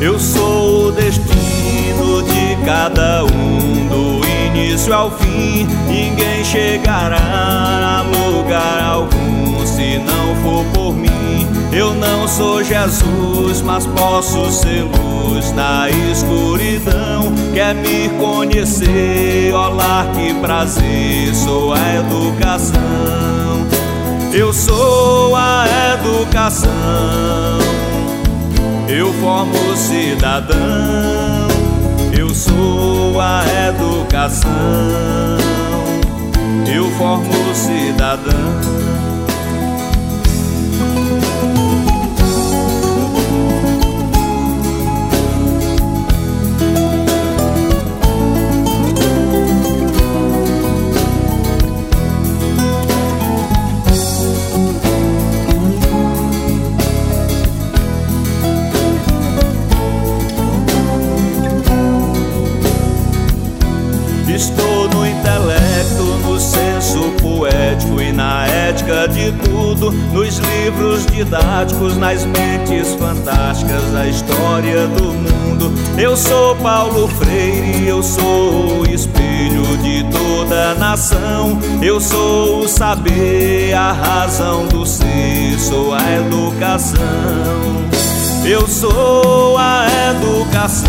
Eu sou o destino de cada um, do início ao fim. Ninguém chegará a lugar algum se não for por mim. Eu não sou Jesus, mas posso ser luz na escuridão. Quer me conhecer? Olá, que prazer, sou a educação. Eu sou a educação. Eu formo o cidadão. Eu sou a educação. Eu formo o cidadão. Estou no intelecto, no senso poético e na ética de tudo, nos livros didáticos, nas mentes fantásticas da história do mundo. Eu sou Paulo Freire, eu sou o espelho de toda a nação. Eu sou o saber, a razão do ser, sou a educação. Eu sou a educação.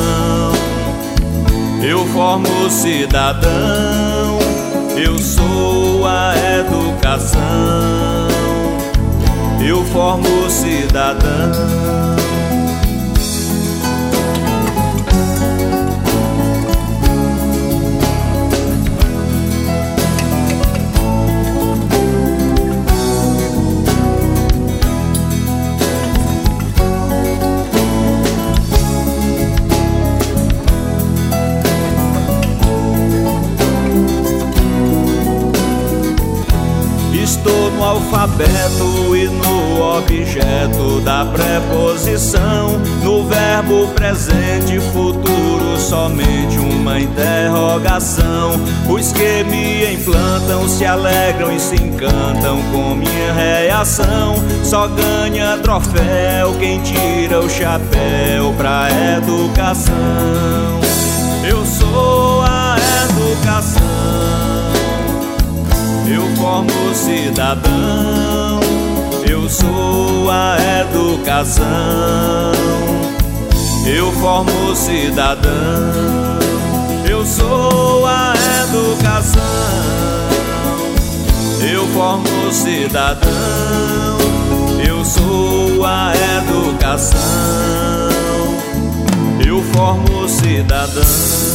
Eu formo o cidadão. Eu sou a educação. Eu formo o cidadão. Estou no alfabeto e no objeto da preposição, no verbo presente e futuro, somente uma interrogação. Os que me implantam se alegram e se encantam com minha reação. Só ganha troféu quem tira o chapéu pra educação. Eu sou a educação. Eu formo o cidadão. Eu sou a educação. Eu formo o cidadão. Eu sou a educação. Eu formo o cidadão. Eu sou a educação. Eu formo o cidadão.